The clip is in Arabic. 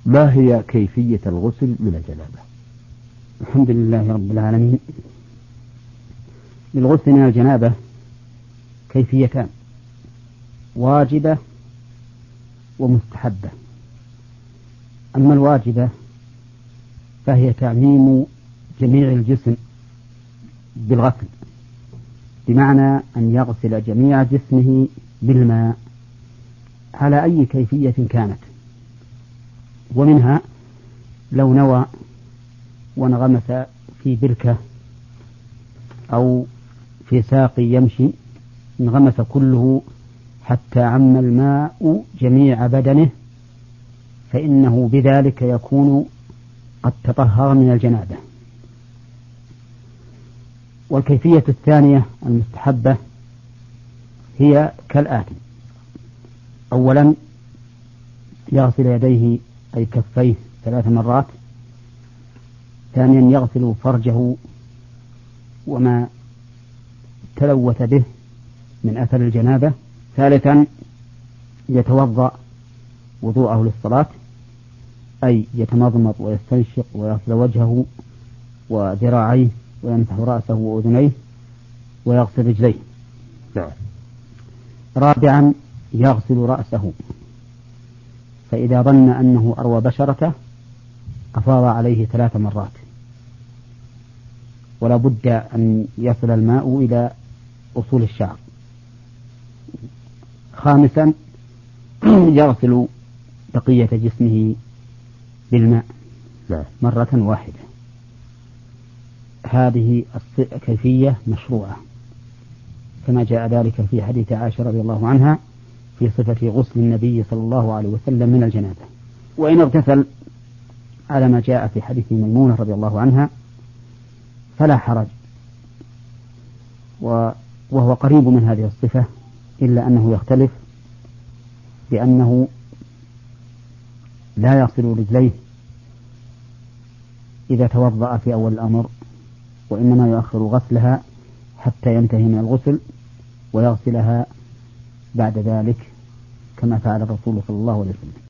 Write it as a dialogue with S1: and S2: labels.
S1: ما هي كيفية الغسل من الجنابة؟
S2: الحمد لله رب العالمين. للغسل من الجنابة كيفيتان: واجبة ومستحبة. أما الواجبة فهي تعميم جميع الجسم بالغسل، بمعنى أن يغسل جميع جسمه بالماء على أي كيفية كانت. ومنها لو نوى وانغمس في بركة أو في ساق يمشي، انغمس كله حتى عم الماء جميع بدنه، فإنه بذلك يكون قد تطهر من الجنابة. والكيفية الثانية المستحبة هي كالآتي: أولا يغسل يديه أي كفيه 3 مرات. ثانيا يغسل فرجه وما تلوث به من أثر الجنابة. ثالثا يتوضأ وضوءه للصلاة، أي يتمضمض ويستنشق ويغسل وجهه وذراعيه ويمسح رأسه وأذنيه ويغسل رجليه. رابعا يغسل رأسه، فإذا ظن أنه أروى بشرته أفاض عليه 3 مرات، ولا بد أن يصل الماء إلى أصول الشعر. خامسا يغسل بقية جسمه بالماء مرة واحدة. هذه كيفية مشروعة كما جاء ذلك في حديث عائشة رضي الله عنها في صفة غسل النبي صلى الله عليه وسلم من الجنابة. وإن اغتسل على ما جاء في حديث ميمونة رضي الله عنها فلا حرج، وهو قريب من هذه الصفة، إلا أنه يختلف بأنه لا يغسل رجليه إذا توضأ في أول الأمر، وإنما يؤخر غسلها حتى ينتهي من الغسل ويغسلها بعد ذلك كما فعل الرسول صلى الله عليه وسلم.